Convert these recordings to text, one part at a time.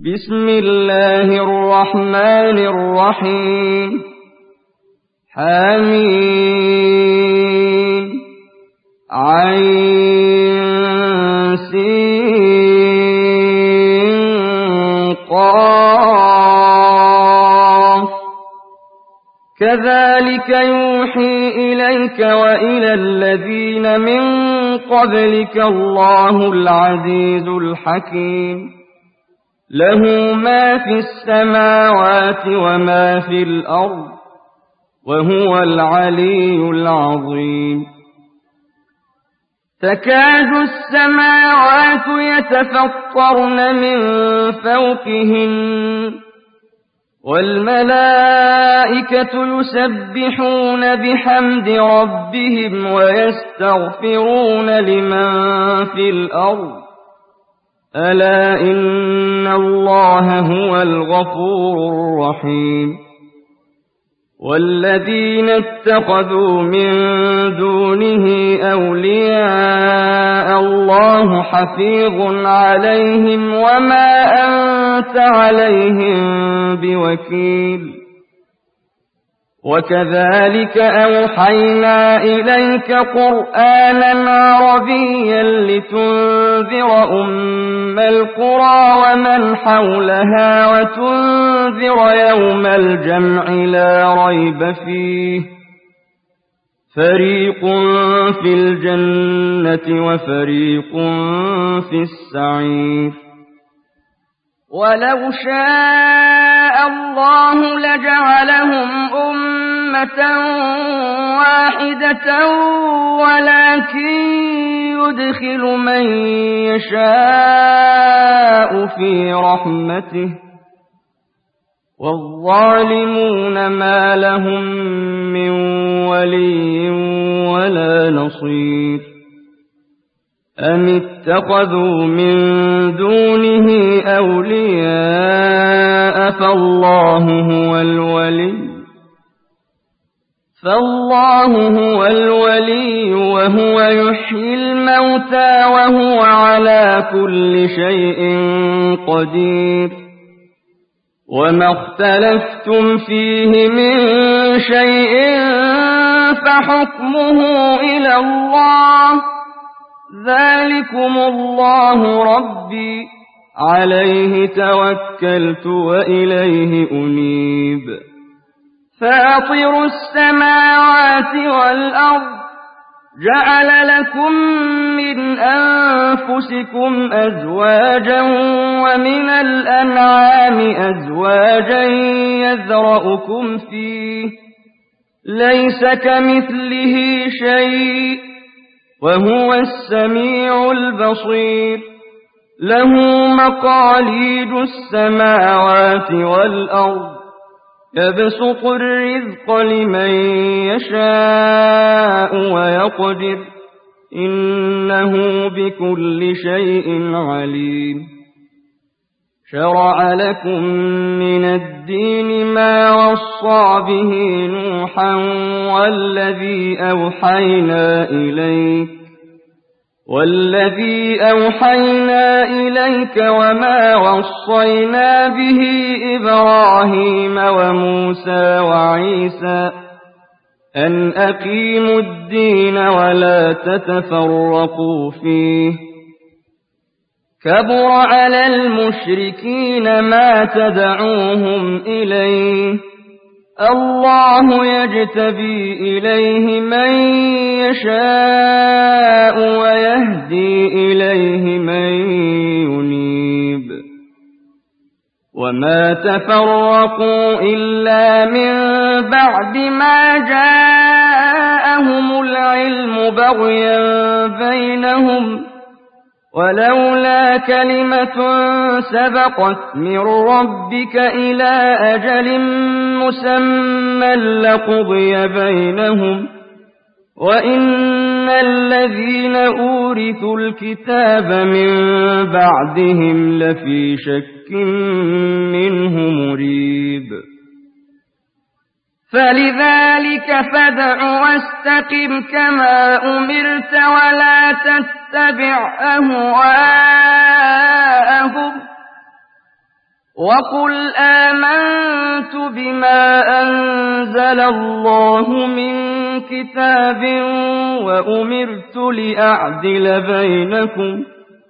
بسم الله الرحمن الرحيم حميم عين سين قاف كذلك يوحي إليك وإلى الذين من قبلك الله العزيز الحكيم له ما في السماوات وما في الأرض وهو العلي العظيم تكاد السماوات يتفطرن من فوقهن والملائكة يسبحون بحمد ربهم ويستغفرون لمن في الأرض ألا إن الله هو الغفور الرحيم والذين اتخذوا من دونه أولياء الله حفيظ عليهم وما أنت عليهم بوكيل وكذلك أوحينا إليك قرآنا عربيا لتنذر أم القرى ومن حولها وتنذر يوم الجمع لا ريب فيه فريق في الجنة وفريق في السعير ولو شاء الله لجعلهم أمة واحدة ولكن يدخل من يشاء في رحمته والظالمون ما لهم من ولي ولا نصير أم اتخذوا من دونه أولياء فالله هو الولي وهو يحيي الموتى وهو على كل شيء قدير وما اختلفتم فيه من شيء فحكمه إلى الله ذلكم الله ربي عليه توكلت وإليه أنيب فاطر السماوات والأرض جعل لكم من أنفسكم أزواجا ومن الأنعام أزواجا يذرأكم فيه ليس كمثله شيء وهو السميع البصير له مقاليد السماوات والأرض يبسط الرزق لمن يشاء ويقدر إنه بكل شيء عليم شرع لكم من الدين ما وصى به نوحا والذي أوحينا إليك وما وصينا به إبراهيم وموسى وعيسى أن أقيموا الدين ولا تتفرقوا فيه كبر على المشركين ما تدعوهم إليه الله يجتبي إليه من يشاء ويهدي إليه من ينيب وما تفرقوا إلا من بعد ما جاءهم العلم بغيا بينهم ولولا كلمة سبقت من ربك إلى أجل مسمى لقضي بينهم وإن الذين أورثوا الكتاب من بعدهم لفي شك منه مريب فلذلك فادع واستقم كما أمرت ولا تتبع أهواءهم وقل آمنت بما أنزل الله من كتاب وأمرت لأعدل بينكم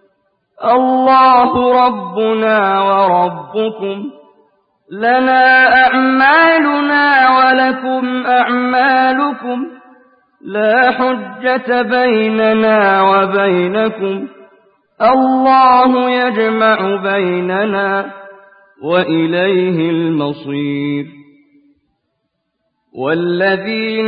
الله ربنا وربكم لنا أعمالنا ولكم أعمالكم لا حجة بيننا وبينكم الله يجمع بيننا وإليه المصير والذين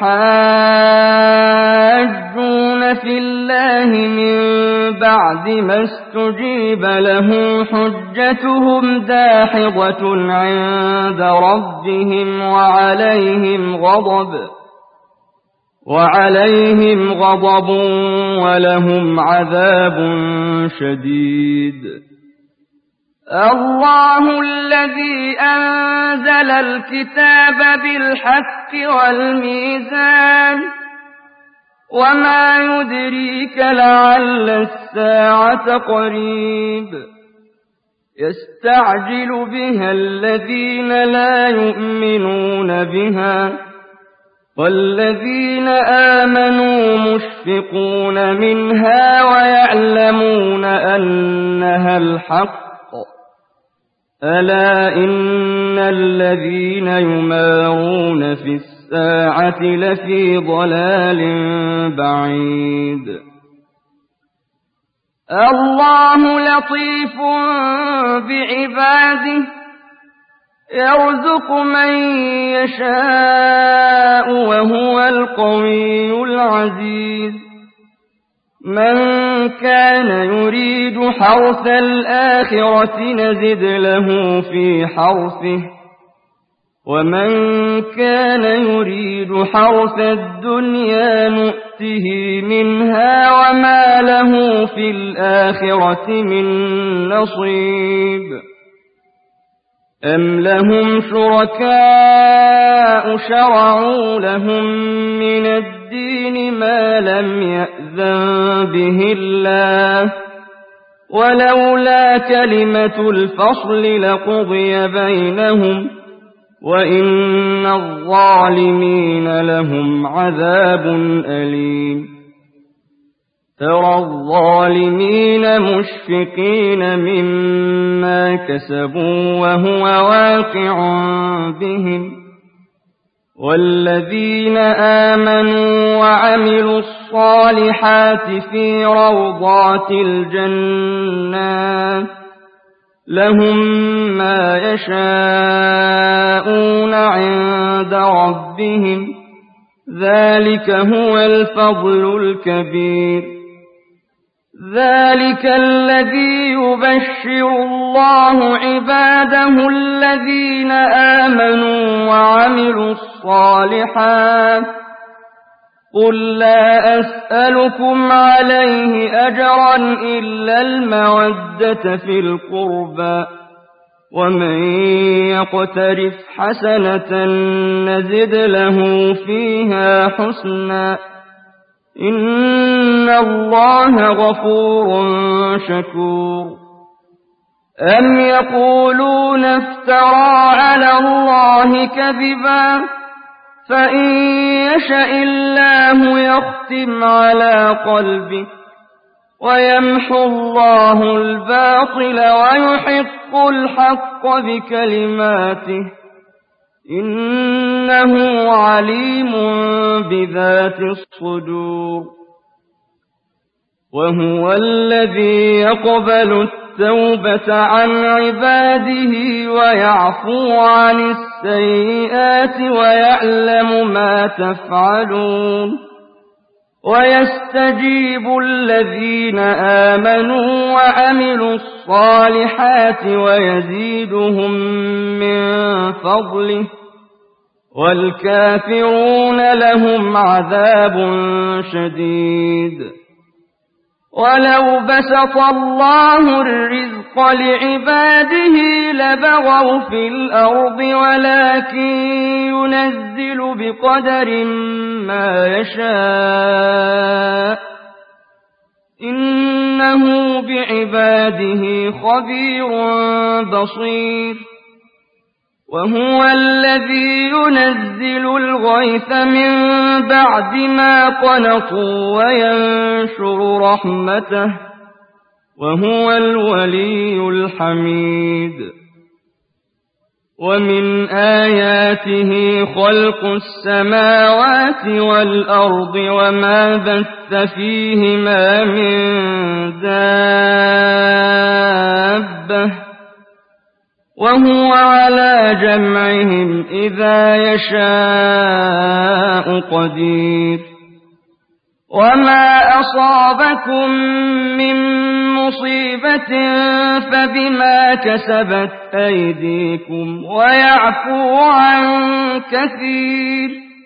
يحاجون في الله من بعد ما استجيب له حجتهم داحضة عند ربهم وعليهم غضب ولهم عذاب شديد الله الذي أنزل الكتاب بالحق والميزان وما يدريك لعل الساعة قريب يستعجل بها الذين لا يؤمنون بها والذين آمنوا مشفقون منها ويعلمون أنها الحق ألا إن الذين يمارون في الساعة لفي ضلال بعيد الله لطيف بعباده يرزق من يشاء وهو القوي العزيز من كان يريد حرث الآخرة نزد له في حرثه ومن كان يريد حرث الدنيا نؤته منها وما له في الآخرة من نصيب أم لهم شركاء شرعوا لهم من الدين ما لم يأذن به الله ولولا كلمة الفصل لقضي بينهم وإن الظالمين لهم عذاب أليم ترى الظالمين مشفقين مما كسبوا وهو واقع بهم والذين آمنوا وعملوا الصالحات في روضات الجنات لهم ما يشاءون عند ربهم ذلك هو الفضل الكبير ذلك الذي يبشر الله عباده الذين آمنوا وعملوا الصالحات قل لا أسألكم عليه أجرا إلا المودة في القربى ومن يقترف حسنة نزد له فيها حسنا إن الله غفور شكور أم يقولون افترى على الله كذبا فإن يشأ الله يختم على قلبك ويمحو الله الباطل ويحق الحق بكلماته إنه عليم بذات الصدور وهو الذي يقبل التوبة عن عباده ويعفو عن السيئات ويعلم ما تفعلون ويستجيب الذين آمنوا وعملوا الصالحات ويزيدهم من فضله والكافرون لهم عذاب شديد ولو بسط الله الرزق لعباده لبغوا في الأرض ولكن ينزل بقدر ما يشاء إنه بعباده خبير بصير وهو الذي ينزل الغيث من بعد ما قنطوا وينشر رحمته وهو الولي الحميد ومن آياته خلق السماوات والأرض وما بث فيهما من دابة وهو على جمعهم إذا يشاء قدير وما أصابكم من مصيبة فبما كسبت أيديكم ويعفو عن كثير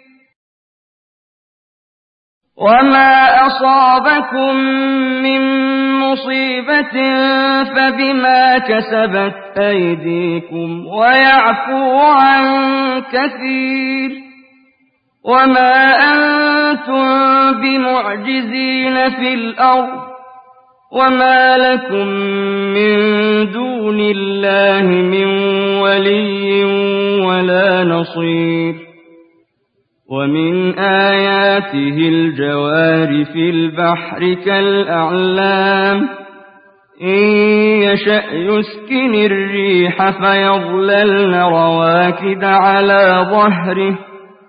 وما أصابكم من مصيبة فبما كسبت أيديكم ويعفو عن كثير وما أنتم بمعجزين في الأرض وما لكم من دون الله من ولي ولا نصير ومن آياته الجوار في البحر كالأعلام إن يشأ يسكن الريح فيظللن رواكد على ظهره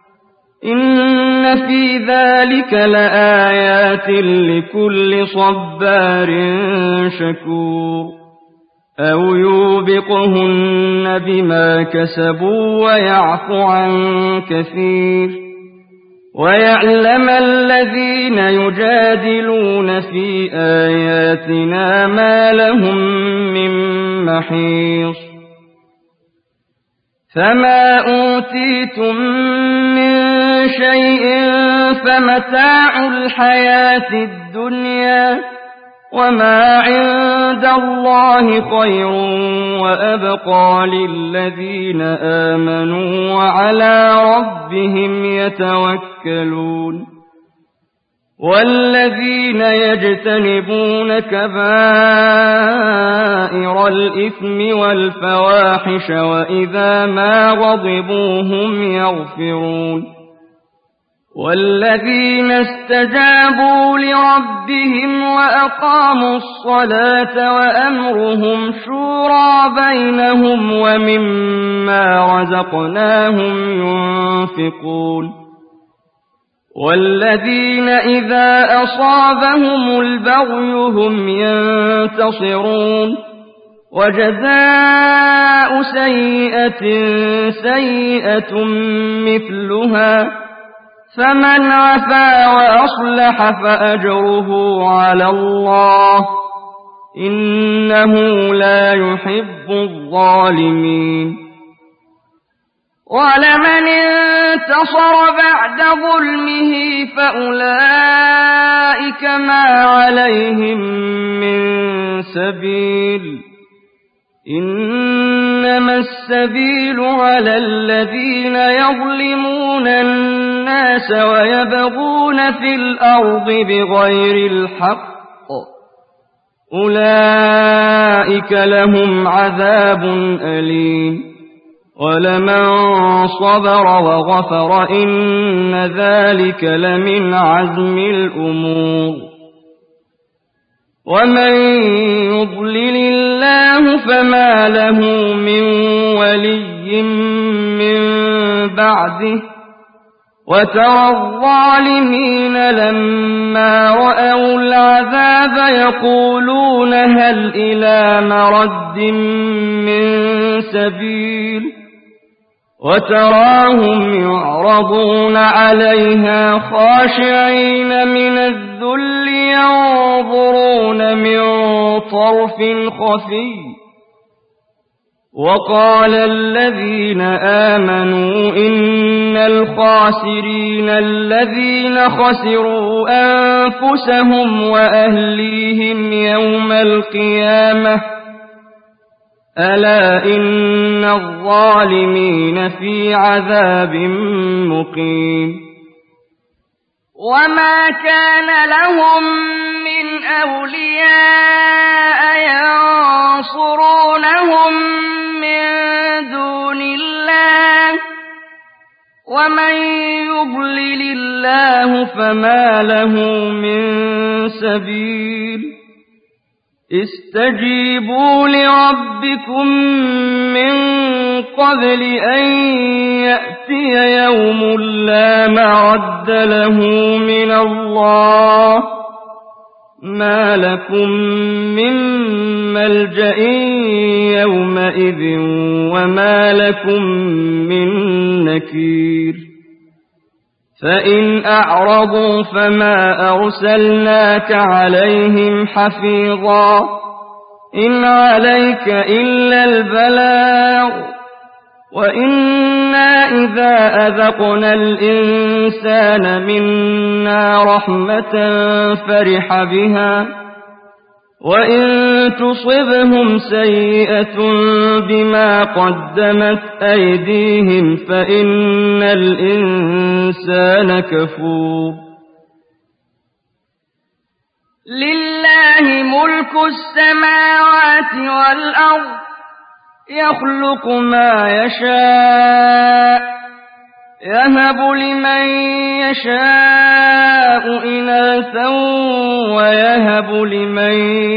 إن في ذلك لآيات لكل صبار شكور أو يوبقهن بما كسبوا ويعفو عن كثير ويعلم الذين يجادلون في آياتنا ما لهم من محيص فما أوتيتم من شيء فمتاع الحياة الدنيا وما عند الله خير وأبقى للذين آمنوا وعلى ربهم يتوكلون والذين يجتنبون كبائر الإثم والفواحش وإذا ما غضبوا هم يغفرون والذين استجابوا لربهم وأقاموا الصلاة وأمرهم شورى بينهم ومما رزقناهم ينفقون والذين إذا أصابهم البغي هم ينتصرون وجزاء سيئة سيئة مثلها فمن عفا وأصلح فأجره على الله إنه لا يحب الظالمين ولمن انتصر بعد ظلمه فأولئك ما عليهم من سبيل إنما السبيل على الذين يظلمون الناس ويبغون في الأرض بغير الحق أولئك لهم عذاب أليم ولمن صبر وغفر إن ذلك لمن عزم الأمور ومن يضلل الله فما له من ولي من بعده وترى الظالمين لما رأوا العذاب يقولون هل إلى مرد من سبيل وتراهم يعرضون عليها خاشعين من الذل ينظرون من طرف خفي وقال الذين آمنوا إن الخاسرين الذين خسروا أنفسهم وأهليهم يوم القيامة ألا إن الظالمين في عذاب مقيم وما كان لهم من أولياء ينصرونهم من دون الله ومن يضلل الله فما له من سبيل استجيبوا لربكم من قبل أن يأتي يوم لا مرد له من الله ما لكم من ملجأ يومئذ وما لكم من نكير فإن أعرضوا فما أرسلناك عليهم حفيظا إن عليك إلا البلاغ وإنا إذا أذقنا الإنسان منا رحمة فرح بها وإن تصبهم سيئة بما قدمت أيديهم فإن الإنسان كفور لله ملك السماوات والأرض يخلق ما يشاء يهب لمن يشاء إناثا ويهب لمن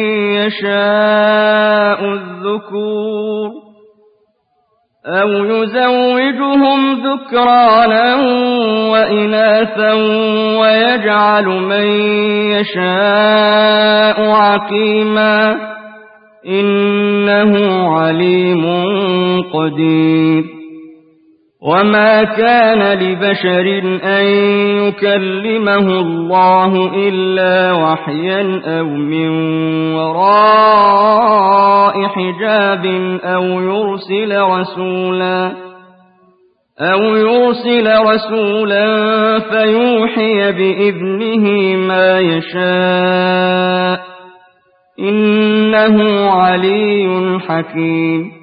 يشاء الذكور أو يزوجهم ذكرانا وإناثا ويجعل من يشاء عقيما إنه عليم قدير وما كان لبشر أن يكلمه الله إلا وحيا أو من وراء حجاب أو يرسل رسولا فيوحي بإذنه ما يشاء إنه علي حكيم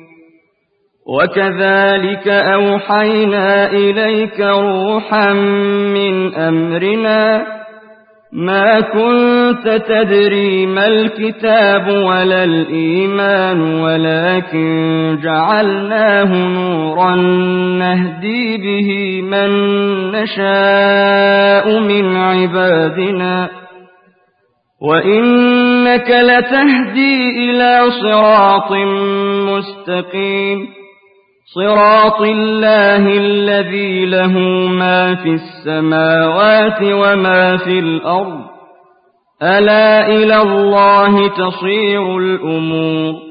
وكذلك أوحينا إليك روحا من أمرنا ما كنت تدري ما الكتاب ولا الإيمان ولكن جعلناه نورا نهدي به من نشاء من عبادنا وإنك لتهدي إلى صراط مستقيم صراط الله الذي له ما في السماوات وما في الأرض ألا إلى الله تصير الأمور